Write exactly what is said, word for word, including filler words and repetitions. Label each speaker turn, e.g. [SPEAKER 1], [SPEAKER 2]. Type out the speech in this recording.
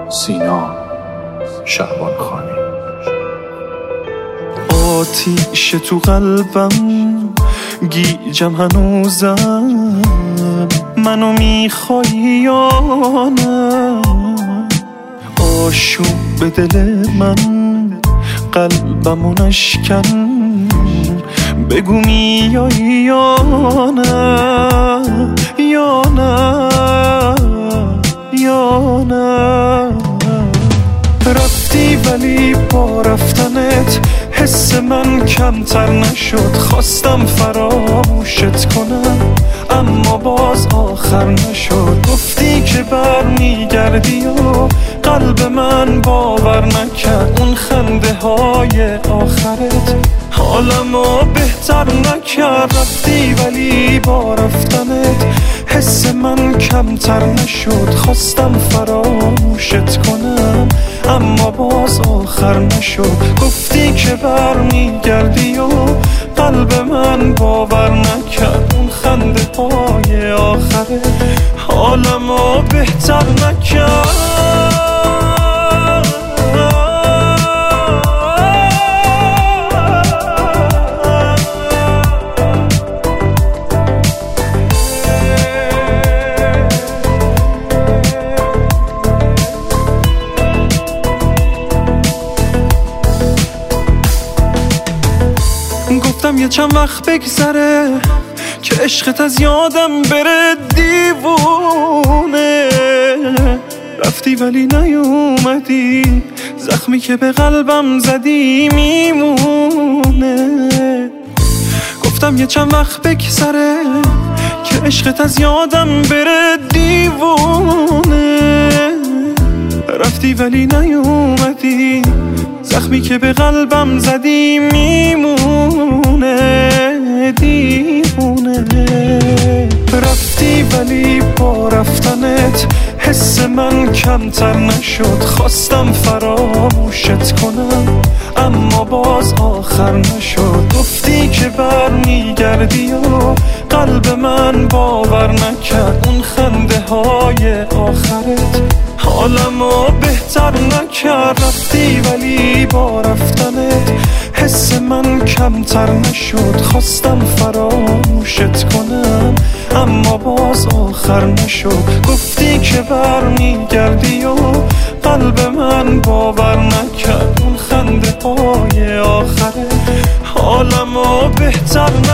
[SPEAKER 1] سینا شعبان خانی.
[SPEAKER 2] آتیش تو قلبم گیجم هنوزم، منو میخوای یا نه؟ آشوب به دل من قلبمو نشکن، بگو میایی یا نه یا نه یا نه. رفتی ولی با رفتنت حس من کمتر نشد، خواستم فراموشت کنم اما باز آخر نشد. گفتی که برمیگردی و قلب من باور نکرد، اون خنده های آخرت حالمو بهتر نکرد. رفتی ولی با رفتنت حس من کمتر نشد، خواستم فراموشت کنم اما باز آخر نشد. گفتی که برمیگردی و قلب من باور نکرد، اون خنده های آخرت حالمو بهتر نکرد. گفتم یه چند وقت بگذره که عشقت از یادم بره دیوونه. رفتی ولی نیومدی، زخمی که به قلبم زدی میمونه. گفتم یه چند وقت بگذره که عشقت از یادم بره دیوونه. رفتی ولی نیومدی، زخمی که به قلبم زدی میمونه دیوونه. رفتی ولی با رفتنت حس من کمتر نشد، خواستم فراموشت کنم اما باز آخر نشد. گفتی که برمیگردی و قلب من باور نکرد، اون خنده های آخرت حالمو بهتر نکرد. رفتی ولی با رفتنت حس من کمتر نشد، خواستم فراموشت کنم اما باز آخر نشد. گفتی که برمیگردی و قلب من باور نکرد، اون خنده های آخرت حالمو بهتر